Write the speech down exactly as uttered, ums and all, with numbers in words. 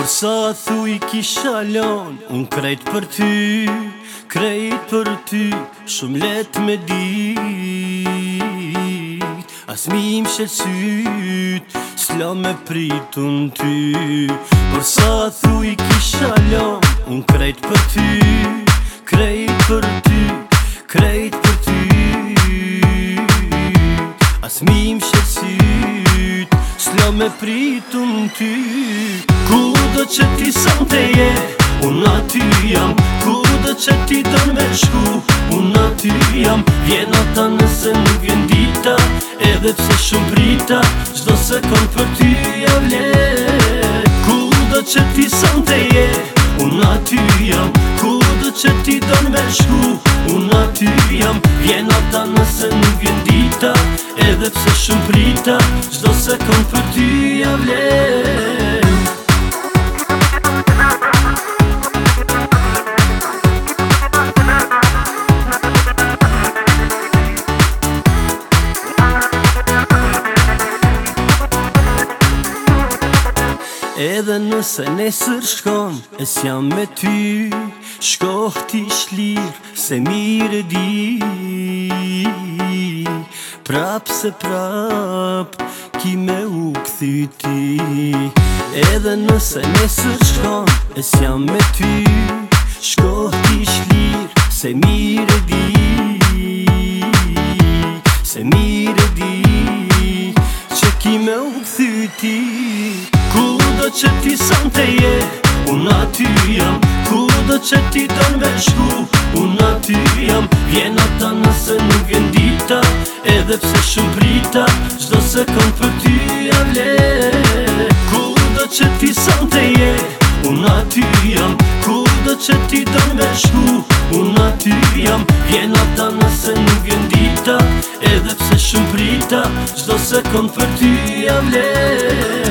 sa thuj kisha lon, unë krejt për ty, krejt për ty, shumë let me dit. As mi më shqetësyt, s'la me pritun ty. Por sa thuj kisha lon, unë krejt për ty, krejt për ty, krejt për ty. As mi më shqetësyt, s'la me pritun ty. Kudo që ti sante je, unë aty jam. Kudo që ti don me shku, unë aty jam. Vjen ata nëse nuk vjen dita, edhe pse shumë prita, çdo sekond për ty ja vlen. Kudo që ti sante je, unë aty jam. Kudo që ti don me shku, unë aty jam. Vjen ata nëse nuk vjen dita, edhe pse shumë prita, çdo sekond për ty ja vlen. Edhe nëse nesër shkon, e s'jam me ty, shkoh ti shlirë, se mire di. Prap se prap, ki me u këthy ti. Edhe nëse nesër shkon, e s'jam me ty, shkoh ti shlirë, se mire di. Se mire di, që ki me u këthy ti. Kudo që ti sante je, unë aty jam. Kudo që ti don me shku, unë aty jam. Vjen ata nëse nuk vjen dita, edhe pse shumë prita, çdo sekond për ty ja vlen. Kudo që ti sante je, unë aty jam. Kudo që ti don me shku, unë aty jam. Vjen ata nëse nuk vjen dita, edhe pse shumë prita, çdo sekond për ty ja vlen.